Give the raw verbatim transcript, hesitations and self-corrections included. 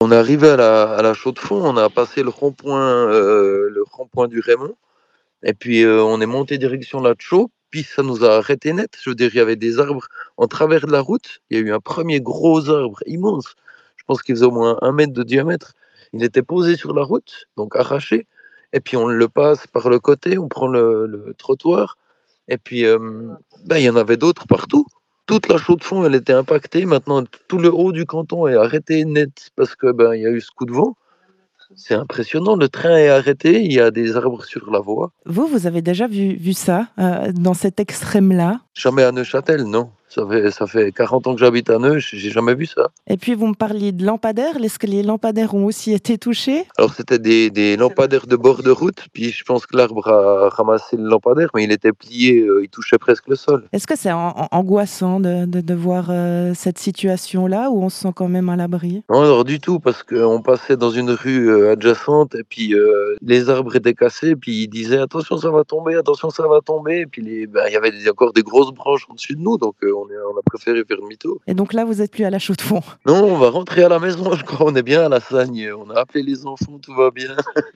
On est arrivé à la à la Chaux-de-Fonds, on a passé le rond-point, heu, le rond-point du Raymond et puis, heu, on est monté direction la Chaux, puis ça nous a arrêté net. Je veux dire, il y avait des arbres en travers de la route. Il y a eu un premier gros arbre immense, je pense qu'il faisait au moins un mètre de diamètre. Il était posé sur la route, donc arraché et puis on le passe par le côté, on prend le le trottoir et puis, hem, bah, il y en avait d'autres partout. Toute la Chaux-de-Fonds, elle était impactée. Maintenant, t tout le haut du canton est arrêté net parce que, ben, il y a eu ce coup de vent. C'est impressionnant, le train est arrêté, il y a des arbres sur la voie. Vous, vous avez déjà vu vu ça, heu, dans cet extrême-là? Jamais à Neuchâtel, non. Ça fait ça fait quarante ans que j'habite à Neuch, j'ai jamais vu ça. Et puis vous me parliez de lampadaires. Est-ce que les lampadaires ont aussi été touchés? Alors c'était des des lampadaires de bord de route, puis je pense que l'arbre a ramassé le lampadaire, mais il était plié, heu, il touchait presque le sol. Est-ce que c'est an an angoissant de de de voir, heu, cette situation-là ou on se sent quand même à l'abri? Non, alors du tout, parce qu'on passait dans une rue, heu, adjacente et puis, heu, les arbres étaient cassés, puis ils disaient: «Attention, ça va tomber, attention, ça va tomber» et puis les bah, il y avait des encore des grosses branches au-dessus de nous, donc heu, on est on a préféré faire demi-tour. Et donc là, vous êtes plus à la Chaux-de-Fonds? Non, on va rentrer à la maison, je crois, on est bien à La Sagne, on a appelé les enfants, tout va bien.